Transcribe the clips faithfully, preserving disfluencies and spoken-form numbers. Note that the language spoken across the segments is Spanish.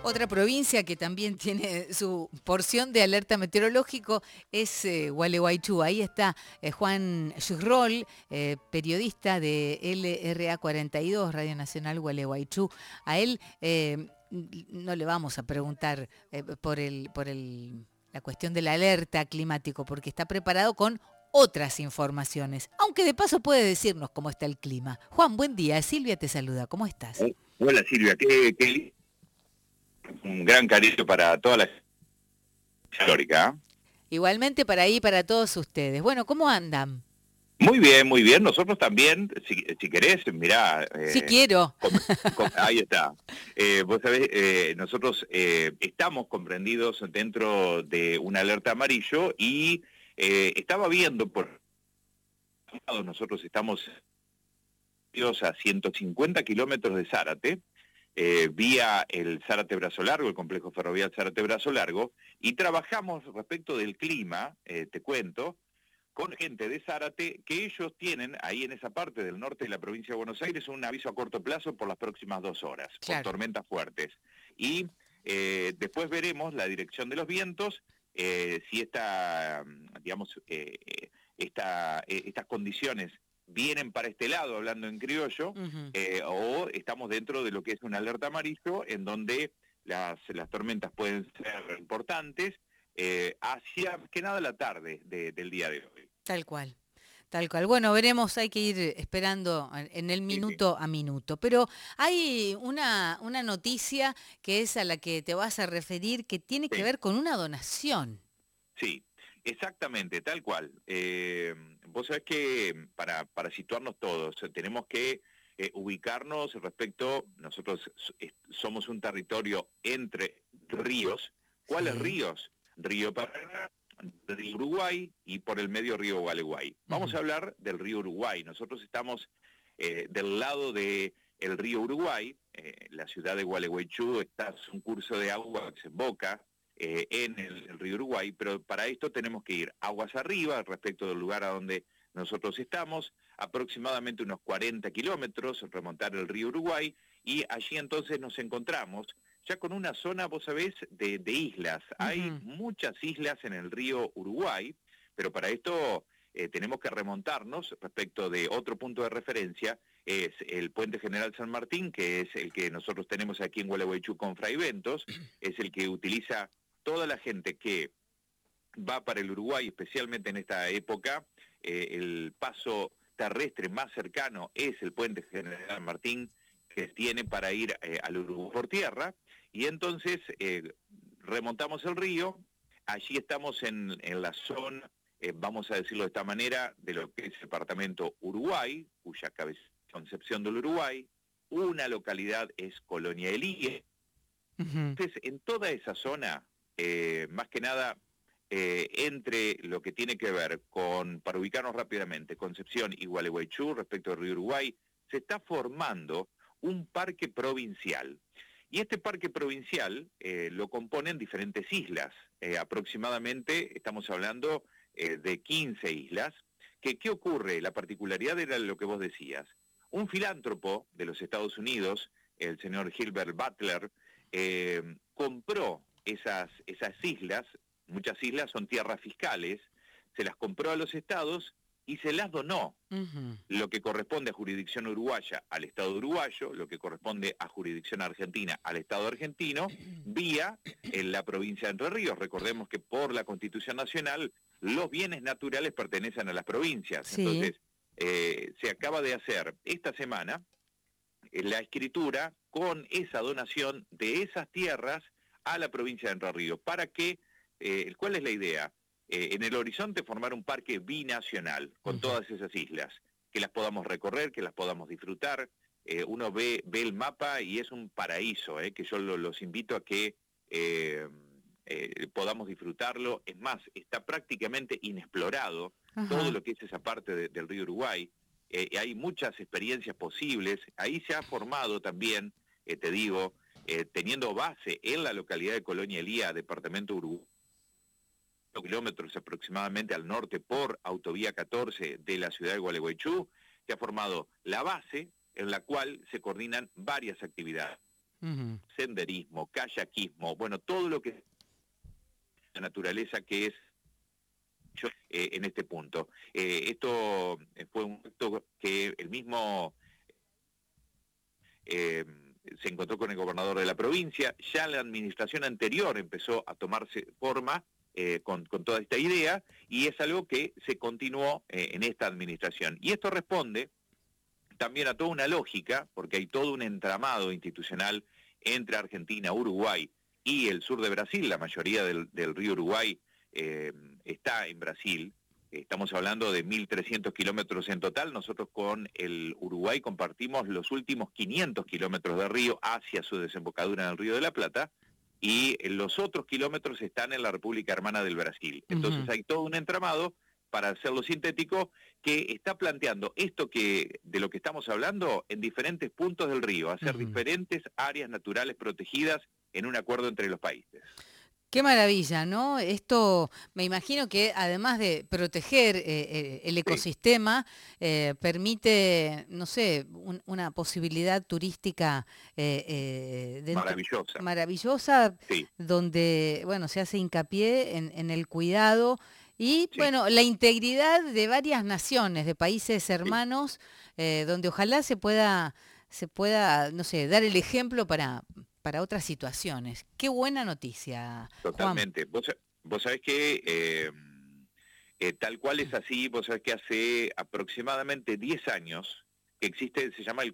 Otra provincia que también tiene su porción de alerta meteorológico es eh, Gualeguaychú. Ahí está eh, Juan Yurrol, eh, periodista de L R A cuarenta y dos, Radio Nacional Gualeguaychú. A él eh, no le vamos a preguntar eh, por, el, por el, la cuestión de la alerta climático, porque está preparado con otras informaciones, aunque de paso puede decirnos cómo está el clima. Juan, buen día. Silvia te saluda. ¿Cómo estás? Hola Silvia, qué, qué un gran cariño para toda la histórica. ¿eh? Igualmente para ahí, para todos ustedes. Bueno, ¿cómo andan? Muy bien, muy bien. Nosotros también, si, si querés, mirá. Eh, sí quiero. Com, com, ahí está. Eh, vos sabés, eh, nosotros eh, estamos comprendidos dentro de una alerta amarillo y eh, estaba viendo por... Nosotros estamos a ciento cincuenta kilómetros de Zárate, eh, vía el Zárate Brazo Largo, el complejo ferroviario Zárate Brazo Largo, y trabajamos respecto del clima, eh, te cuento, con gente de Zárate, que ellos tienen ahí en esa parte del norte de la provincia de Buenos Aires un aviso a corto plazo por las próximas dos horas, claro, por tormentas fuertes. Y eh, después veremos la dirección de los vientos, eh, si esta, digamos, eh, esta, eh, estas condiciones vienen para este lado, hablando en criollo, uh-huh. eh, o estamos dentro de lo que es una alerta amarillo, en donde las, las tormentas pueden ser importantes, eh, hacia que nada la tarde de, del día de hoy. Tal cual, tal cual. Bueno, veremos, hay que ir esperando en el minuto sí, sí. a minuto. Pero hay una, una noticia que es a la que te vas a referir, que tiene sí. que ver con una donación. Sí. Exactamente, tal cual. Eh, vos sabés que para, para situarnos todos, tenemos que eh, ubicarnos respecto, nosotros somos un territorio entre ríos. ¿Cuáles sí. ríos? Río Paraná, Río Uruguay y por el medio Río Gualeguay. Vamos uh-huh. a hablar del Río Uruguay. Nosotros estamos eh, del lado del Río Uruguay, eh, la ciudad de Gualeguaychú está en un curso de agua que se emboca Eh, en el, el río Uruguay, pero para esto tenemos que ir aguas arriba respecto del lugar a donde nosotros estamos, aproximadamente unos cuarenta kilómetros, remontar el río Uruguay, y allí entonces nos encontramos ya con una zona, vos sabés, de, de islas. Uh-huh. Hay muchas islas en el río Uruguay, pero para esto eh, tenemos que remontarnos respecto de otro punto de referencia, es el Puente General San Martín, que es el que nosotros tenemos aquí en Gualeguaychú con Fraiventos, es el que utiliza toda la gente que va para el Uruguay, especialmente en esta época, eh, el paso terrestre más cercano es el Puente General Martín, que tiene para ir eh, al Uruguay por tierra, y entonces eh, remontamos el río, allí estamos en, en la zona, eh, vamos a decirlo de esta manera, de lo que es el departamento Uruguay, cuya cabeza es Concepción del Uruguay, una localidad es Colonia Elíe. Uh-huh. Entonces, en toda esa zona, Eh, más que nada eh, entre lo que tiene que ver con, para ubicarnos rápidamente, Concepción y Gualeguaychú respecto al río Uruguay, se está formando un parque provincial. Y este parque provincial eh, lo componen diferentes islas, eh, aproximadamente estamos hablando eh, de quince islas, que ¿qué ocurre? La particularidad era lo que vos decías. Un filántropo de los Estados Unidos, el señor Gilbert Butler, eh, compró Esas, esas islas, muchas islas son tierras fiscales, se las compró a los estados y se las donó. Uh-huh. Lo que corresponde a jurisdicción uruguaya al Estado uruguayo, lo que corresponde a jurisdicción argentina al Estado argentino, vía en la provincia de Entre Ríos. Recordemos que por la Constitución Nacional los bienes naturales pertenecen a las provincias. Sí. Entonces, eh, se acaba de hacer esta semana eh, la escritura con esa donación de esas tierras a la provincia de Entre Ríos, para que, eh, ¿cuál es la idea? Eh, en el horizonte formar un parque binacional con uh-huh. todas esas islas, que las podamos recorrer, que las podamos disfrutar. Eh, uno ve, ve el mapa y es un paraíso, eh, que yo lo, los invito a que eh, eh, podamos disfrutarlo. Es más, está prácticamente inexplorado uh-huh. todo lo que es esa parte de, del río Uruguay. Eh, hay muchas experiencias posibles. Ahí se ha formado también, eh, te digo, Eh, teniendo base en la localidad de Colonia Elía, departamento Uruguay, kilómetros aproximadamente al norte por autovía catorce de la ciudad de Gualeguaychú, se ha formado la base en la cual se coordinan varias actividades. Uh-huh. senderismo, kayakismo, bueno, todo lo que es la naturaleza que es yo, eh, en este punto. Eh, esto fue un acto que el mismo eh, se encontró con el gobernador de la provincia, ya la administración anterior empezó a tomarse forma eh, con, con toda esta idea, y es algo que se continuó eh, en esta administración. Y esto responde también a toda una lógica, porque hay todo un entramado institucional entre Argentina, Uruguay y el sur de Brasil. La mayoría del, del río Uruguay eh, está en Brasil. Estamos hablando de mil trescientos kilómetros en total. Nosotros con el Uruguay compartimos los últimos quinientos kilómetros de río hacia su desembocadura en el Río de la Plata, y los otros kilómetros están en la República Hermana del Brasil. Entonces uh-huh. hay todo un entramado, para hacerlo sintético, que está planteando esto que de lo que estamos hablando en diferentes puntos del río, hacer uh-huh. diferentes áreas naturales protegidas en un acuerdo entre los países. Qué maravilla, ¿no? Esto, me imagino que además de proteger eh, el ecosistema, sí. eh, permite, no sé, un, una posibilidad turística eh, eh, dentro, maravillosa, maravillosa sí. donde, bueno, se hace hincapié en, en el cuidado y, sí. bueno, la integridad de varias naciones, de países hermanos, sí. eh, donde ojalá se pueda, se pueda, no sé, dar el ejemplo para... para otras situaciones. Qué buena noticia, Totalmente. Juan. Vos, vos sabés que eh, eh, tal cual es así. Vos sabés que hace aproximadamente diez años que existe, se llama el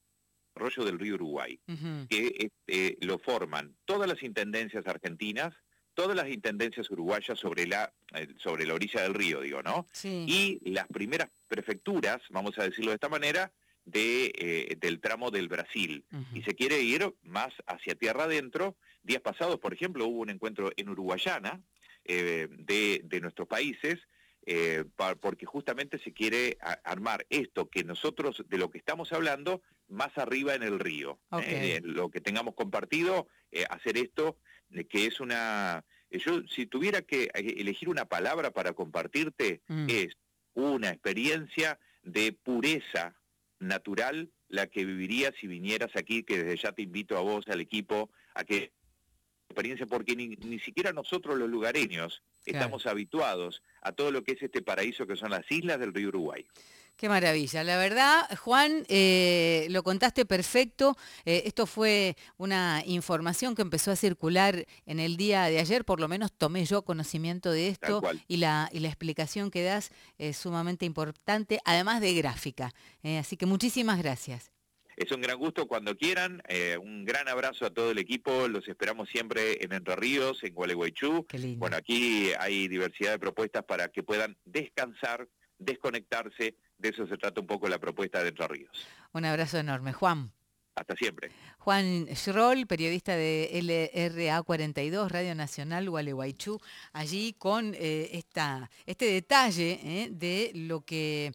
Arroyo del Río Uruguay, uh-huh. que eh, lo forman todas las intendencias argentinas, todas las intendencias uruguayas sobre la, sobre la orilla del río, digo, ¿no? Sí. Y las primeras prefecturas, vamos a decirlo de esta manera, De, eh, del tramo del Brasil, uh-huh. y se quiere ir más hacia tierra adentro. Días pasados, por ejemplo, hubo un encuentro en Uruguayana eh, de, de nuestros países, eh, pa, porque justamente se quiere a, armar esto que nosotros, de lo que estamos hablando, más arriba en el río. Okay. Eh, lo que tengamos compartido, eh, hacer esto, eh, que es una... Eh, yo, si tuviera que elegir una palabra para compartirte, mm. es una experiencia de pureza natural, la que vivirías si vinieras aquí, que desde ya te invito a vos, al equipo, a que experiencia, porque ni, ni siquiera nosotros los lugareños claro. estamos habituados a todo lo que es este paraíso que son las islas del río Uruguay. Qué maravilla. La verdad, Juan, eh, lo contaste perfecto. Eh, esto fue una información que empezó a circular en el día de ayer, por lo menos tomé yo conocimiento de esto, y la, y la explicación que das es sumamente importante, además de gráfica. Eh, así que muchísimas gracias. Es un gran gusto cuando quieran. Eh, un gran abrazo a todo el equipo. Los esperamos siempre en Entre Ríos, en Gualeguaychú. Qué lindo. Bueno, aquí hay diversidad de propuestas para que puedan descansar, desconectarse. De eso se trata un poco la propuesta de Entre Ríos. Un abrazo enorme, Juan. Hasta siempre. Juan Schroll, periodista de L R A cuarenta y dos, Radio Nacional Gualeguaychú, allí con eh, esta, este detalle eh, de lo que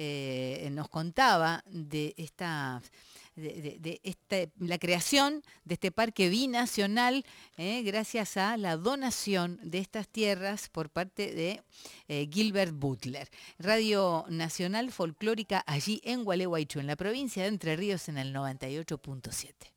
eh, nos contaba de esta... De, de, de este, la creación de este parque binacional eh, gracias a la donación de estas tierras por parte de eh, Gilbert Butler. Radio Nacional Folclórica allí en Gualeguaychú, en la provincia de Entre Ríos, en el noventa y ocho punto siete.